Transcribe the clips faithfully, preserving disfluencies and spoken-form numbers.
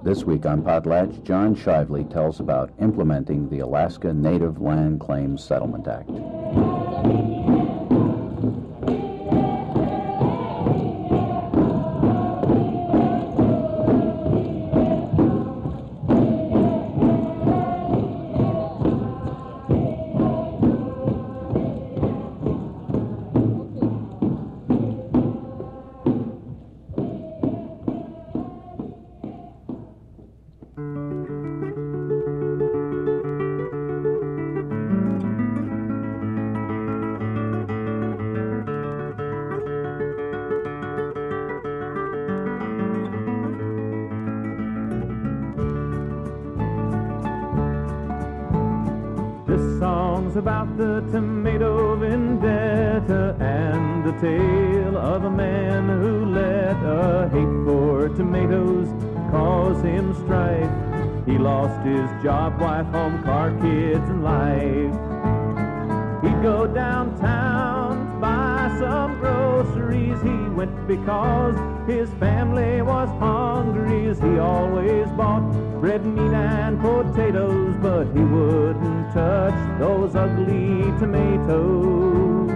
This week on Potlatch, John Shively tells about implementing the Alaska Native Land Claims Settlement Act. About the tomato vendetta and the tale of a man who let a hate for tomatoes cause him strife. He lost his job, wife, home, car, kids, and life. He'd go downtown to buy some groceries. He went because his family was hungry, as he always bought bread, meat, and potatoes, but he wouldn't touch those ugly tomatoes.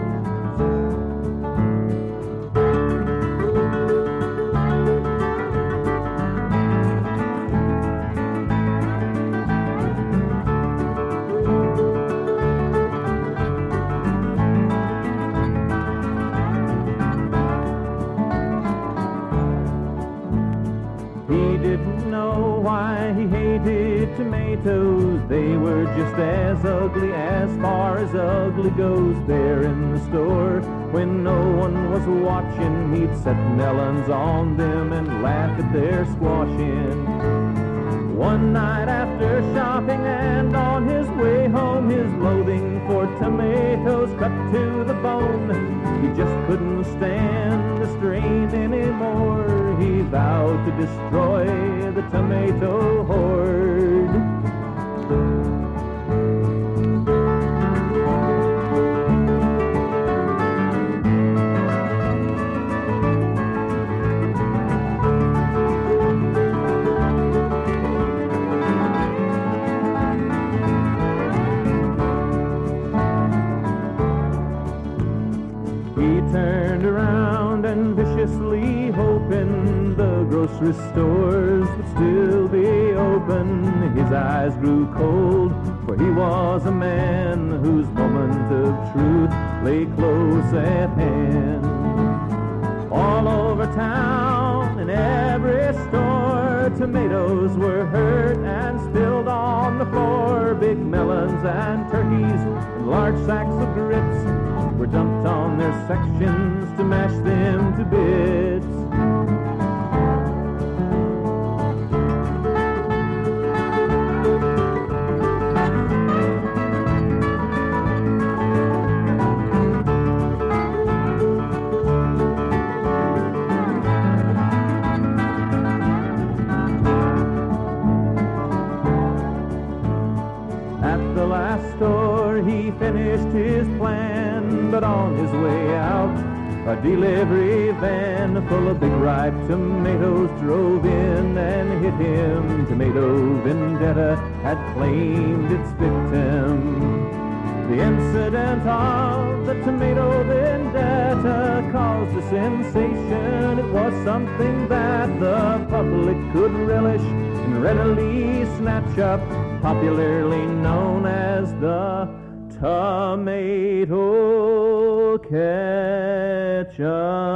Tomatoes, they were just as ugly as far as ugly goes. There in the store, when no one was watching, he'd set melons on them and laugh at their squashing. One night after shopping and on his way home, his loathing for tomatoes cut to the bone. He just couldn't stand the strain anymore. He vowed to destroy the tomato horde. Grocery stores would still be open. His eyes grew cold, for he was a man whose moment of truth lay close at hand. All over town, in every store, tomatoes were hurt and spilled on the floor. Big melons and turkeys and large sacks of grits were dumped on their sections to mash them to bits. His plan, but on his way out, a delivery van full of big ripe tomatoes drove in and hit him. Tomato vendetta had claimed its victim. The incident of the tomato vendetta caused a sensation. It was something that the public could relish and readily snatch up, popularly known as the tomato ketchup.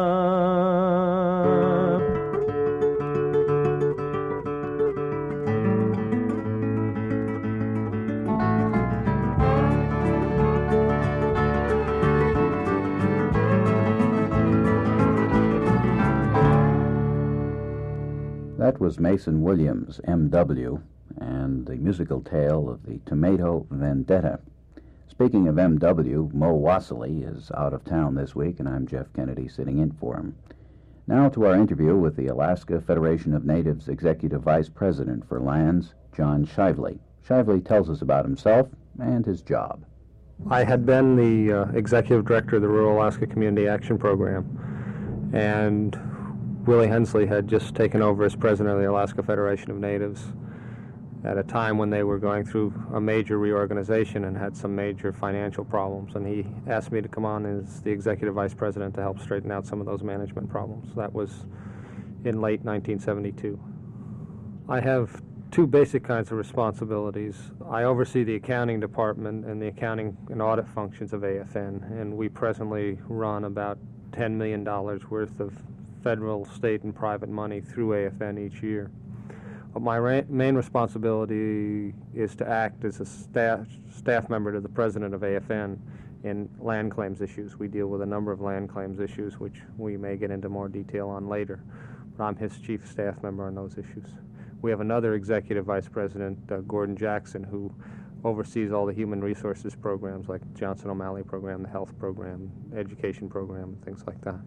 That was Mason Williams, M W, and the musical tale of the Tomato Vendetta. Speaking of M W, Mo Wassily is out of town this week, and I'm Jeff Kennedy sitting in for him. Now to our interview with the Alaska Federation of Natives Executive Vice President for Lands, John Shively. Shively tells us about himself and his job. I had been the uh, Executive Director of the Rural Alaska Community Action Program, and Willie Hensley had just taken over as president of the Alaska Federation of Natives at a time when they were going through a major reorganization and had some major financial problems. And he asked me to come on as the executive vice president to help straighten out some of those management problems. That was in late nineteen seventy-two. I have two basic kinds of responsibilities. I oversee the accounting department and the accounting and audit functions of A F N, and we presently run about ten million dollars worth of federal, state, and private money through A F N each year. But my ra- main responsibility is to act as a staff, staff member to the president of A F N in land claims issues. We deal with a number of land claims issues, which we may get into more detail on later. But I'm his chief staff member on those issues. We have another executive vice president, uh, Gordon Jackson, who oversees all the human resources programs like Johnson O'Malley program, the health program, education program, things like that.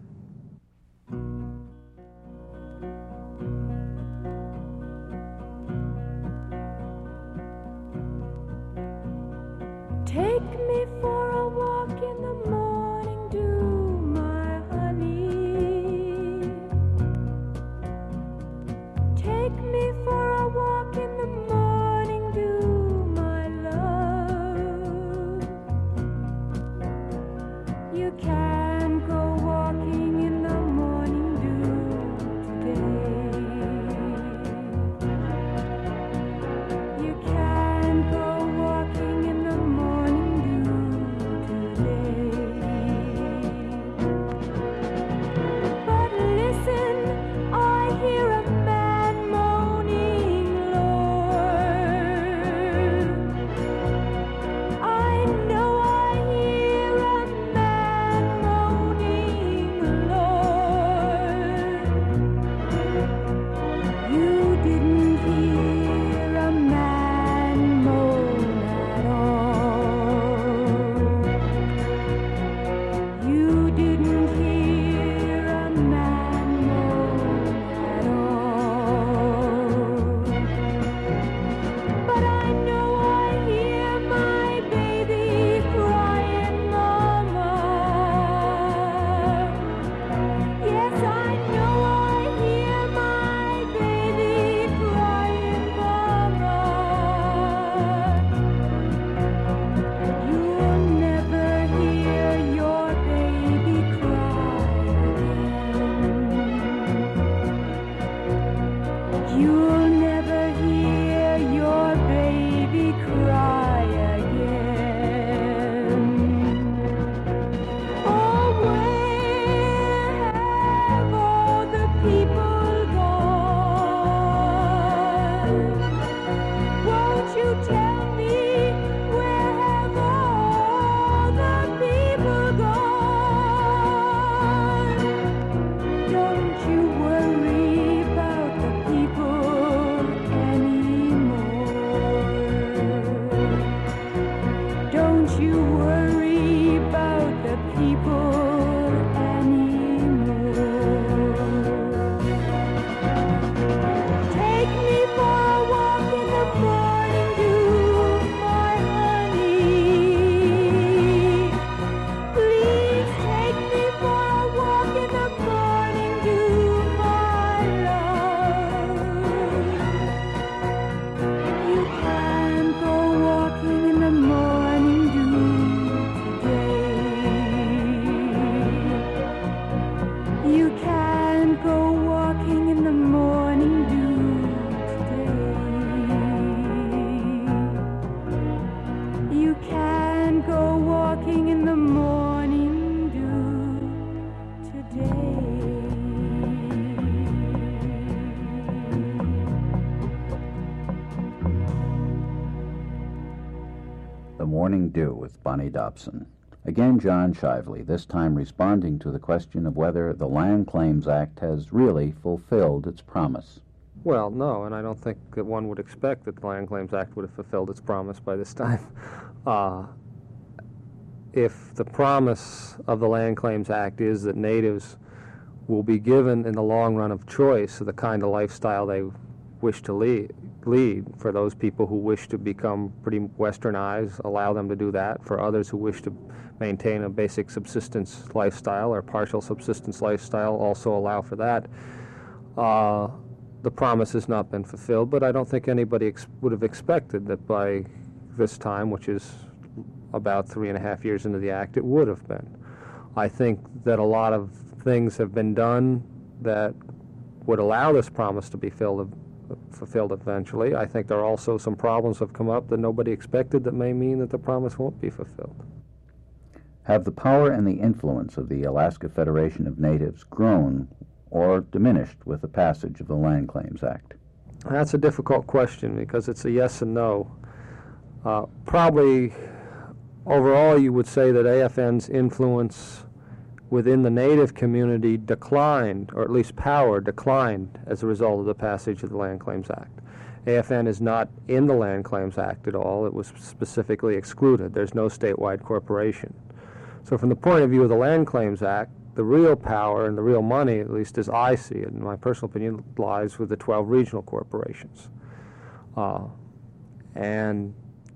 Take me for a walk in the morning dew, my honey. Take me for a walk in the morning dew, my love. You can go walking in the morning dew today. You can go walking in the morning dew today. But listen, I hear a man moaning, Lord. I know I hear a man moaning, Lord. You didn't hear a man moan at all. You didn't hear a man moan at all. But I know I hear my baby crying, Mama. Yes, I know I hear my baby crying, Mama. You'll never hear your baby cry again. You'll never hear your baby cry again. Oh, where have all the people gone? Won't you tell me, where have all the people gone? Don't you worry about the people anymore. Don't you worry about the people anymore. Take me for a walk in the morning dew, my honey. Please take me for a walk in the morning dew, my love. You can go walking in the morning dew today. You can go walking in the morning dew today. You can go walking in the morning dew today. The Morning Dew with Bonnie Dobson. Again, John Shively, this time responding to the question of whether the Land Claims Act has really fulfilled its promise. Well, no, and I don't think that one would expect that the Land Claims Act would have fulfilled its promise by this time. Uh, if the promise of the Land Claims Act is that natives will be given in the long run of choice of the kind of lifestyle they wish to lead, lead for those people who wish to become pretty westernized, allow them to do that. For others who wish to maintain a basic subsistence lifestyle or partial subsistence lifestyle, also allow for that. Uh, the promise has not been fulfilled, but I don't think anybody ex- would have expected that by this time, which is about three and a half years into the act, it would have been. I think that a lot of things have been done that would allow this promise to be filled, fulfilled eventually. I think there are also some problems have come up that nobody expected that may mean that the promise won't be fulfilled. Have the power and the influence of the Alaska Federation of Natives grown or diminished with the passage of the Land Claims Act? That's a difficult question because it's a yes and no. Uh, probably overall you would say that A F N's influence within the Native community declined, or at least power declined, as a result of the passage of the Land Claims Act. A F N is not in the Land Claims Act at all. It was specifically excluded. There's no statewide corporation. So from the point of view of the Land Claims Act, the real power and the real money, at least as I see it, in my personal opinion, lies with the twelve regional corporations. Uh, and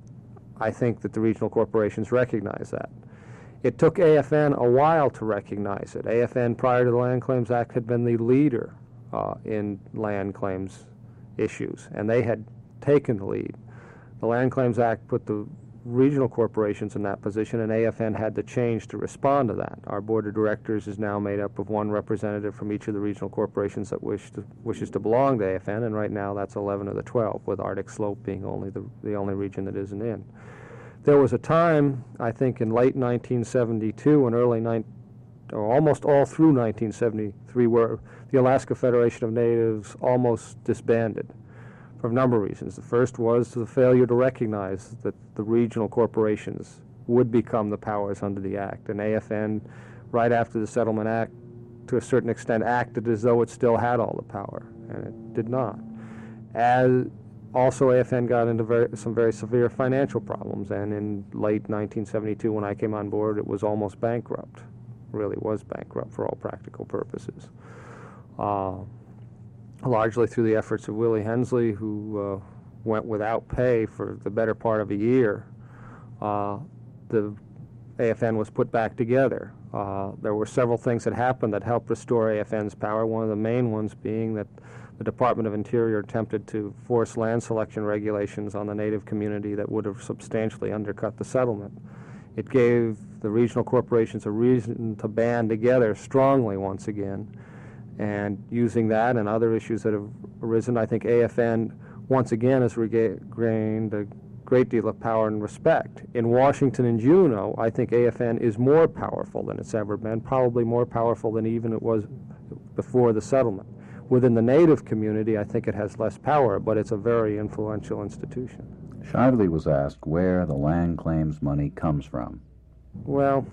I think that the regional corporations recognize that. It took A F N a while to recognize it. A F N, prior to the Land Claims Act, had been the leader uh, in land claims issues, and they had taken the lead. The Land Claims Act put the regional corporations in that position, and A F N had to change to respond to that. Our board of directors is now made up of one representative from each of the regional corporations that wish to, wishes to belong to A F N, and right now that's eleven of the twelve, with Arctic Slope being only the, the only region that isn't in. There was a time, I think in late nineteen seventy-two and early, nine, or almost all through nineteen seventy-three, where the Alaska Federation of Natives almost disbanded for a number of reasons. The first was the failure to recognize that the regional corporations would become the powers under the Act, and A F N, right after the Settlement Act, to a certain extent, acted as though it still had all the power, and it did not. As Also, A F N got into very, some very severe financial problems, and in late nineteen seventy-two, when I came on board, it was almost bankrupt. Really was bankrupt for all practical purposes. Uh, largely through the efforts of Willie Hensley, who uh, went without pay for the better part of a year. Uh, the A F N was put back together. Uh, there were several things that happened that helped restore A F N's power, one of the main ones being that the Department of Interior attempted to force land selection regulations on the Native community that would have substantially undercut the settlement. It gave the regional corporations a reason to band together strongly once again, and using that and other issues that have arisen, I think A F N once again has regained a great deal of power and respect. In Washington and Juneau, I think A F N is more powerful than it's ever been, probably more powerful than even it was before the settlement. Within the Native community, I think it has less power, but it's a very influential institution. Shively was asked where the land claims money comes from. Well,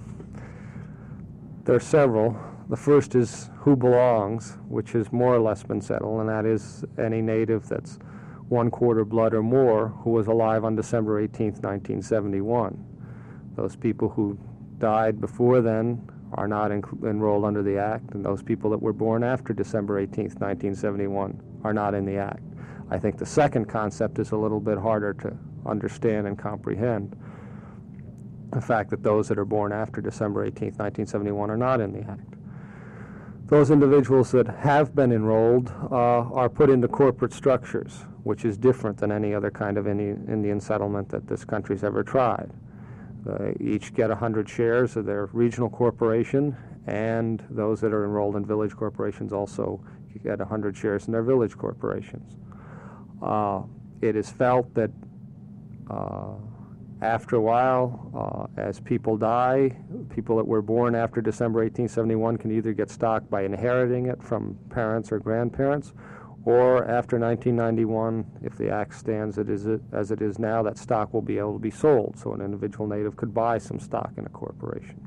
there are several. The first is who belongs, which has more or less been settled, and that is any Native that's one quarter blood or more who was alive on December eighteenth, nineteen seventy-one. Those people who died before then are not en- enrolled under the Act, and those people that were born after December eighteenth, nineteen seventy-one are not in the Act. I think the second concept is a little bit harder to understand and comprehend. The fact that those that are born after December eighteenth, nineteen seventy-one are not in the Act. Those individuals that have been enrolled uh, are put into corporate structures, which is different than any other kind of Indian settlement that this country's ever tried. They each get one hundred shares of their regional corporation, and those that are enrolled in village corporations also get one hundred shares in their village corporations. Uh, it is felt that uh, after a while, uh, as people die, people that were born after December eighteen seventy-one can either get stock by inheriting it from parents or grandparents, or after nineteen ninety-one, if the Act stands it is, as it is now, that stock will be able to be sold, so an individual Native could buy some stock in a corporation.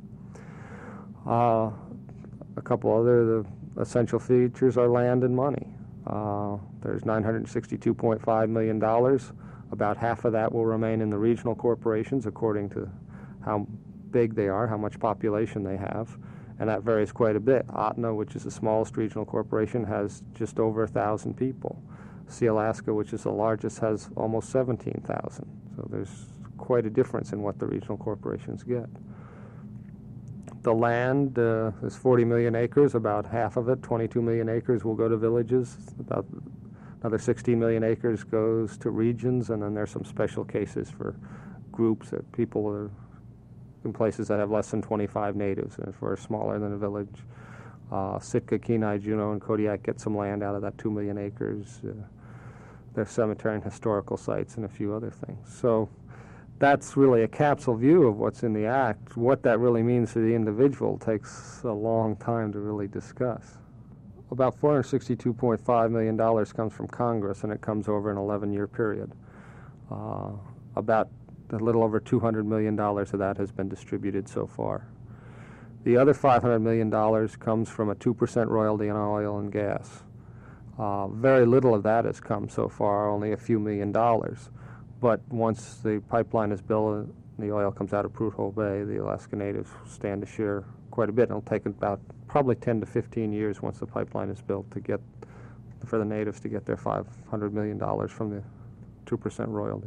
Uh, a couple other the essential features are land and money. Uh, there's nine hundred sixty-two point five million dollars. About half of that will remain in the regional corporations according to how big they are, how much population they have, and that varies quite a bit. Otna, which is the smallest regional corporation, has just over one thousand people. Sealaska, which is the largest, has almost seventeen thousand. So there's quite a difference in what the regional corporations get. the land uh, is forty million acres. About half of it, twenty-two million acres, will go to villages. About another sixteen million acres goes to regions, and then there's some special cases for groups that people are in places that have less than twenty-five natives, and if we're smaller than a village. Uh, Sitka, Kenai, Juneau, and Kodiak get some land out of that two million acres. Uh, there's cemetery and historical sites and a few other things. So that's really a capsule view of what's in the Act. What that really means to the individual takes a long time to really discuss. About four hundred sixty-two point five million dollars comes from Congress, and it comes over an eleven-year period. Uh, about a little over two hundred million dollars of that has been distributed so far. The other five hundred million dollars comes from a two percent royalty on oil and gas. Uh, very little of that has come so far, only a few million dollars. But once the pipeline is built and the oil comes out of Prudhoe Bay, the Alaska Natives stand to share quite a bit. It'll take about probably ten to fifteen years once the pipeline is built to get, for the Natives to get their five hundred million dollars from the two percent royalty.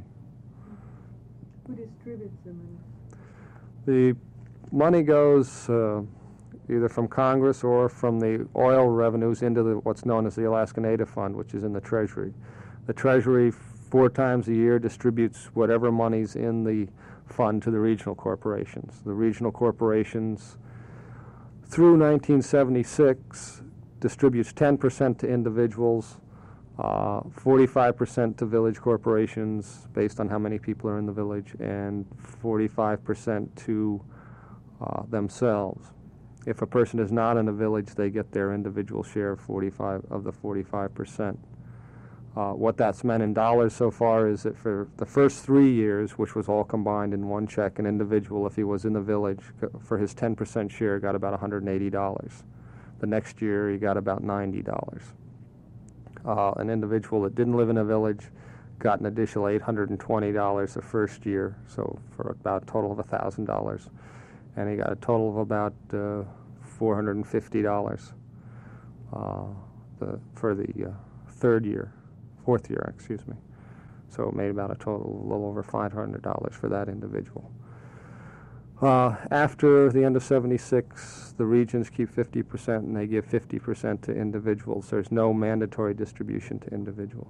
Who distributes the money? The money goes uh, either from Congress or from the oil revenues into the, what's known as the Alaska Native Fund, which is in the Treasury. The Treasury four times a year distributes whatever money's in the fund to the regional corporations. The regional corporations, through nineteen seventy-six, distributes ten percent to individuals, uh, forty-five percent to village corporations based on how many people are in the village, and forty-five percent to uh, themselves. If a person is not in a village, they get their individual share of forty-five of the forty-five percent. Uh, what that's meant in dollars so far is that for the first three years, which was all combined in one check, an individual, if he was in the village, for his ten percent share, got about one hundred eighty dollars. The next year, he got about ninety dollars. Uh, an individual that didn't live in a village got an additional eight hundred twenty dollars the first year, so for about a total of one thousand dollars. And he got a total of about uh, four hundred fifty dollars uh, the, for the uh, third year, fourth year, excuse me. So it made about a total of a little over five hundred dollars for that individual. Uh, after the end of seventy-six, the regions keep fifty percent and they give fifty percent to individuals. There's no mandatory distribution to individuals.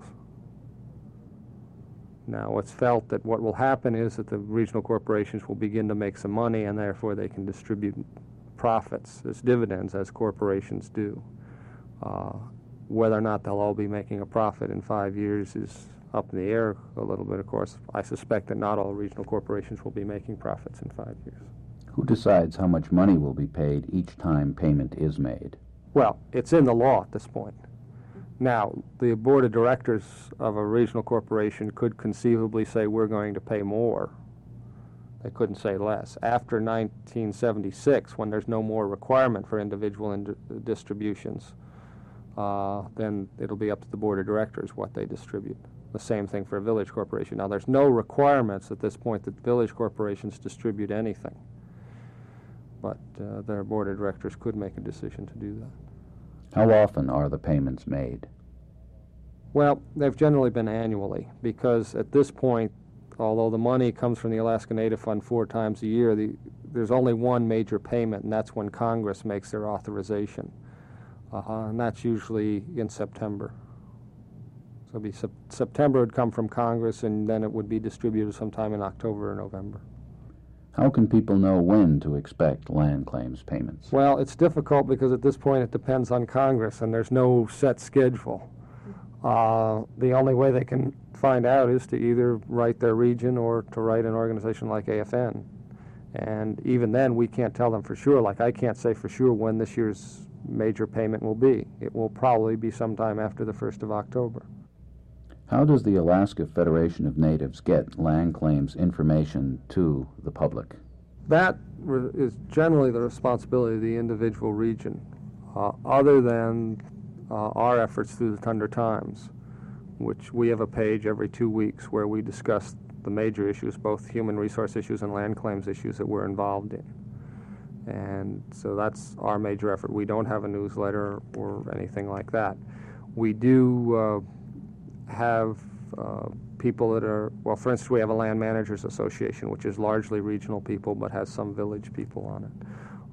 Now, it's felt that what will happen is that the regional corporations will begin to make some money, and therefore they can distribute profits as dividends, as corporations do. Uh, whether or not they'll all be making a profit in five years is up in the air a little bit, of course. I suspect that not all regional corporations will be making profits in five years. Who decides how much money will be paid each time payment is made? Well, it's in the law at this point. Now, the board of directors of a regional corporation could conceivably say we're going to pay more. They couldn't say less. After nineteen seventy-six, when there's no more requirement for individual ind- distributions, uh, then it'll be up to the board of directors what they distribute. The same thing for a village corporation. Now, there's no requirements at this point that village corporations distribute anything, but uh, their board of directors could make a decision to do that. How often are the payments made? Well, they've generally been annually, because at this point, although the money comes from the Alaska Native Fund four times a year, the, there's only one major payment, and that's when Congress makes their authorization. Uh, and that's usually in September. So it'd be sep- September would come from Congress, and then it would be distributed sometime in October or November. How can people know when to expect land claims payments? Well, it's difficult because at this point it depends on Congress, and there's no set schedule. Uh, the only way they can find out is to either write their region or to write an organization like A F N. And even then, we can't tell them for sure. Like, I can't say for sure when this year's major payment will be. It will probably be sometime after the first of October. How does the Alaska Federation of Natives get land claims information to the public? That re- is generally the responsibility of the individual region, uh, other than uh, our efforts through the Thunder Times, which we have a page every two weeks where we discuss the major issues, both human resource issues and land claims issues that we're involved in. And so that's our major effort. We don't have a newsletter or anything like that. We do uh, have uh, people that are, well, for instance, we have a Land Managers Association, which is largely regional people but has some village people on it.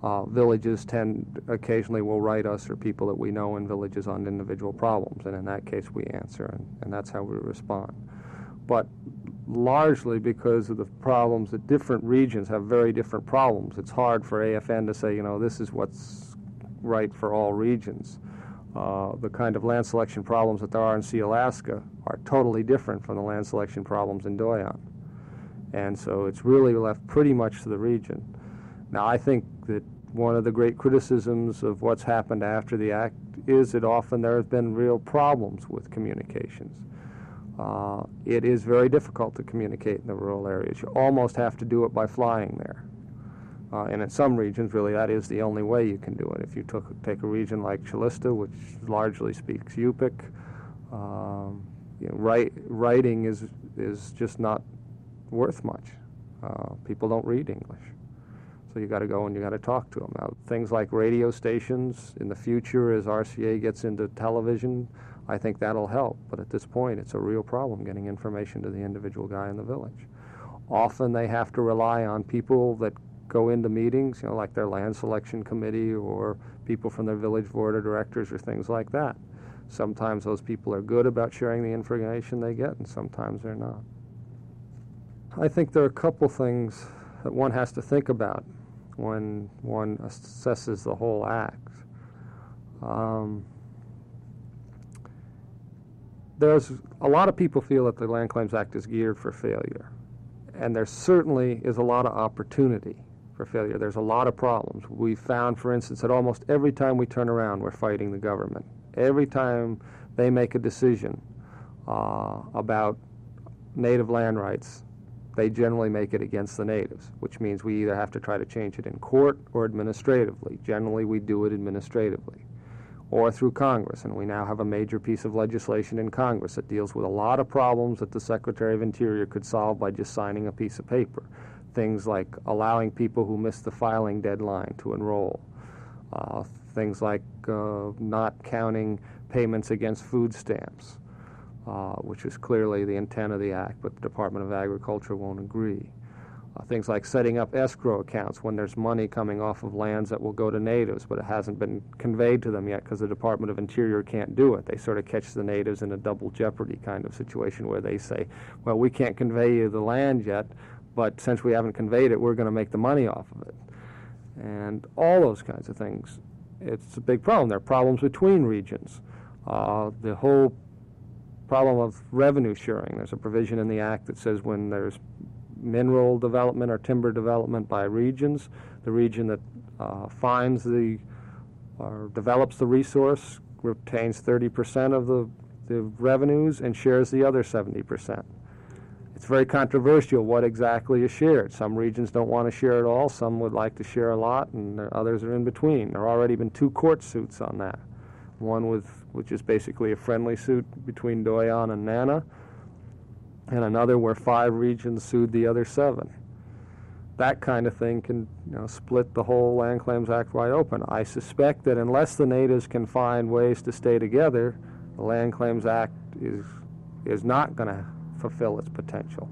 Uh, villages tend, occasionally will write us or people that we know in villages on individual problems, and in that case we answer, and, and that's how we respond. But largely because of the problems that different regions have very different problems, it's hard for A F N to say, you know, this is what's right for all regions. Uh, the kind of land selection problems that there are in Sealaska are totally different from the land selection problems in Doyon. And so it's really left pretty much to the region. Now, I think that one of the great criticisms of what's happened after the act is that often there have been real problems with communications. Uh, it is very difficult to communicate in the rural areas. You almost have to do it by flying there. Uh, and in some regions, really, that is the only way you can do it. If you took, take a region like Chilista, which largely speaks Yupik, um, you know, write, writing is, is just not worth much. Uh, people don't read English. So you got to go and you got to talk to them. Now, things like radio stations in the future, as R C A gets into television, I think that'll help. But at this point, it's a real problem getting information to the individual guy in the village. Often they have to rely on people that go into meetings, you know, like their land selection committee or people from their village board of directors or things like that. Sometimes those people are good about sharing the information they get, and sometimes they're not. I think there are a couple things that one has to think about when one assesses the whole act. Um, there's a lot of people feel that the Land Claims Act is geared for failure, and there certainly is a lot of opportunity for failure. There's a lot of problems. We found, for instance, that almost every time we turn around, we're fighting the government. Every time they make a decision uh, about native land rights, they generally make it against the natives, which means we either have to try to change it in court or administratively. Generally, we do it administratively, or through Congress, and we now have a major piece of legislation in Congress that deals with a lot of problems that the Secretary of Interior could solve by just signing a piece of paper. Things like allowing people who miss the filing deadline to enroll. Uh, things like uh, not counting payments against food stamps, uh, which is clearly the intent of the act, but the Department of Agriculture won't agree. Uh, things like setting up escrow accounts when there's money coming off of lands that will go to natives, but it hasn't been conveyed to them yet because the Department of Interior can't do it. They sort of catch the natives in a double jeopardy kind of situation where they say, well, we can't convey you the land yet, but since we haven't conveyed it, we're going to make the money off of it. And all those kinds of things. It's a big problem. There are problems between regions. Uh, the whole problem of revenue sharing. There's a provision in the Act that says when there's mineral development or timber development by regions, the region that uh, finds the or develops the resource retains thirty percent of the, the revenues and shares the other seventy percent. It's very controversial what exactly is shared. Some regions don't want to share at all. Some would like to share a lot, and others are in between. There have already been two court suits on that. One with, which is basically a friendly suit between Doyon and Nana, and another where five regions sued the other seven. That kind of thing can, you know, split the whole Land Claims Act wide open. I suspect that unless the natives can find ways to stay together, the Land Claims Act is is not going to fulfill its potential.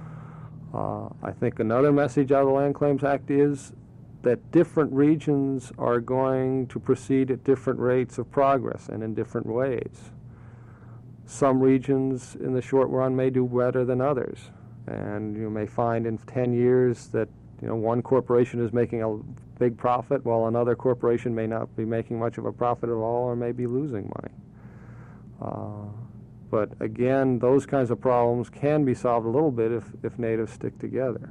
Uh, I think another message out of the Land Claims Act is that different regions are going to proceed at different rates of progress and in different ways. Some regions in the short run may do better than others, and you may find in ten years that, you know, one corporation is making a big profit while another corporation may not be making much of a profit at all or may be losing money. Uh, But again, those kinds of problems can be solved a little bit if, if natives stick together.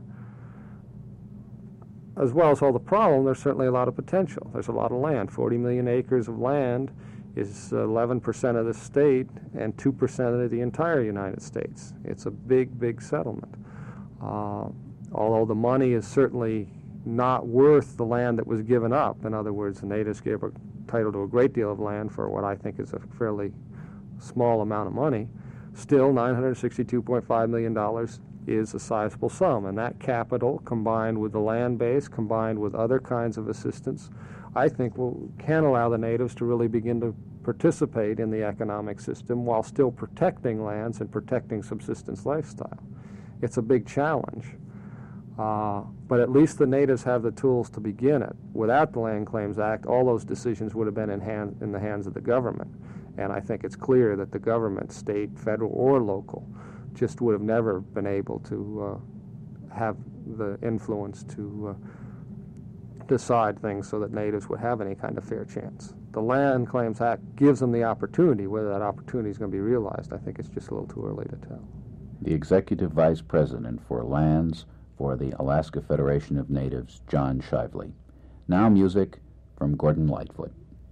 As well as all the problem, there's certainly a lot of potential. There's a lot of land. forty million acres of land is eleven percent of the state and two percent of the entire United States. It's a big, big settlement. Uh, although the money is certainly not worth the land that was given up. In other words, the natives gave a title to a great deal of land for what I think is a fairly small amount of money. Still, nine hundred sixty-two point five million dollars is a sizable sum, and that capital, combined with the land base, combined with other kinds of assistance, I think will, can allow the natives to really begin to participate in the economic system while still protecting lands and protecting subsistence lifestyle. It's a big challenge. Uh, but at least the natives have the tools to begin it. Without the Land Claims Act, all those decisions would have been in, hand, in the hands of the government. And I think it's clear that the government, state, federal, or local, just would have never been able to uh, have the influence to uh, decide things so that natives would have any kind of fair chance. The Land Claims Act gives them the opportunity. Whether that opportunity is going to be realized, I think it's just a little too early to tell. The Executive Vice President for Lands for the Alaska Federation of Natives, John Shively. Now music from Gordon Lightfoot.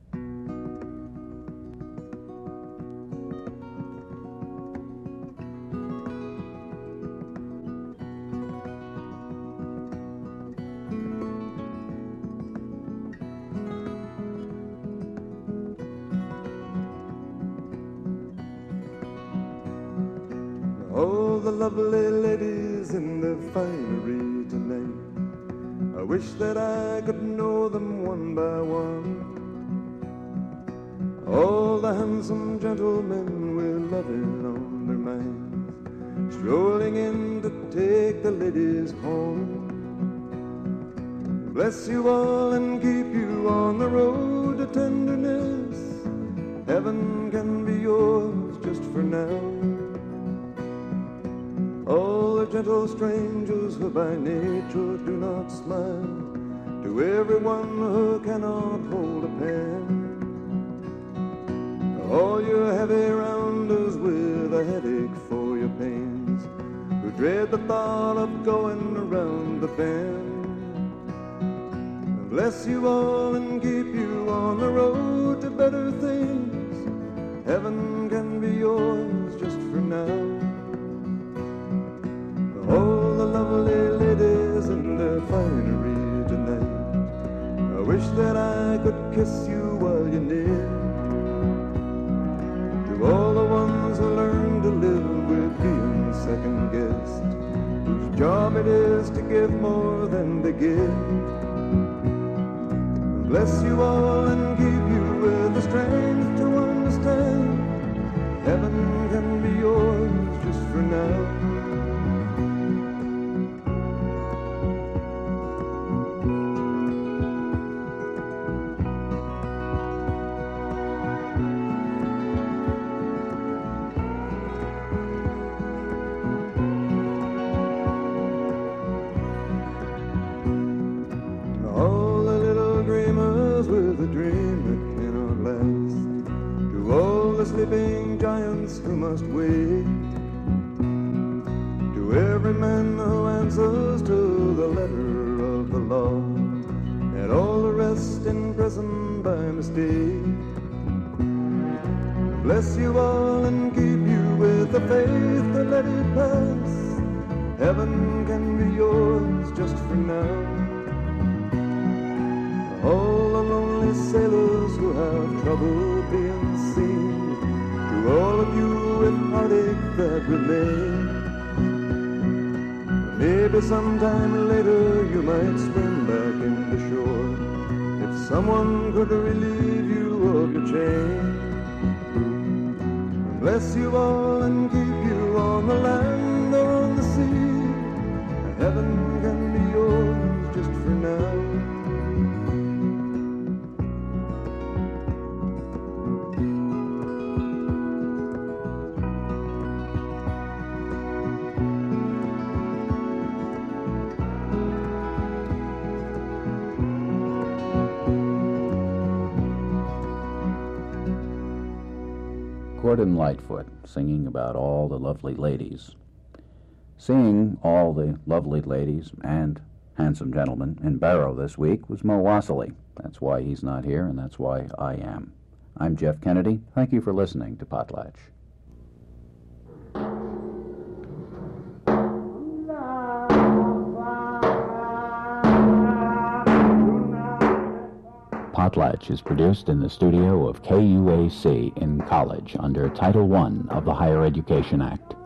All the lovely ladies in the finery tonight, I wish that I could know them one by one. All the handsome gentlemen with loving on their minds, strolling in to take the ladies home. Bless you all and keep you on the road to tenderness. Heaven can be yours just for now. All the gentle strangers who by nature do not smile, to everyone who cannot hold a pen. All you heavy rounders with a headache for your pains, who dread the thought of going around the bend. Bless you all and keep you on the road to better things. Heaven can be yours just for now. All the lovely ladies in their finery tonight, I wish that I could kiss you while you're near. To all the ones who learn to live with being second guessed, whose job it is to give more than they give. Bless you all and keep you with the strength to understand. Heaven can be yours just for now. Sleeping giants who must wait, to every man who answers to the letter of the law, and all the rest in prison by mistake. Bless you all and keep you with the faith to let it pass. Heaven can be yours just for now. All the lonely sailors who have trouble being seen, to all of you with heartache that remain, maybe sometime later you might swim back in the shore, if someone could relieve you of your chain. Bless you all and keep you on the land or on the sea. Heaven can be yours just for now. Gordon Lightfoot singing about all the lovely ladies. Singing all the lovely ladies and handsome gentlemen in Barrow this week was Mo Wassily. That's why he's not here, and that's why I am. I'm Jeff Kennedy. Thank you for listening to Potlatch. Potlatch is produced in the studio of K U A C in College under Title one of the Higher Education Act.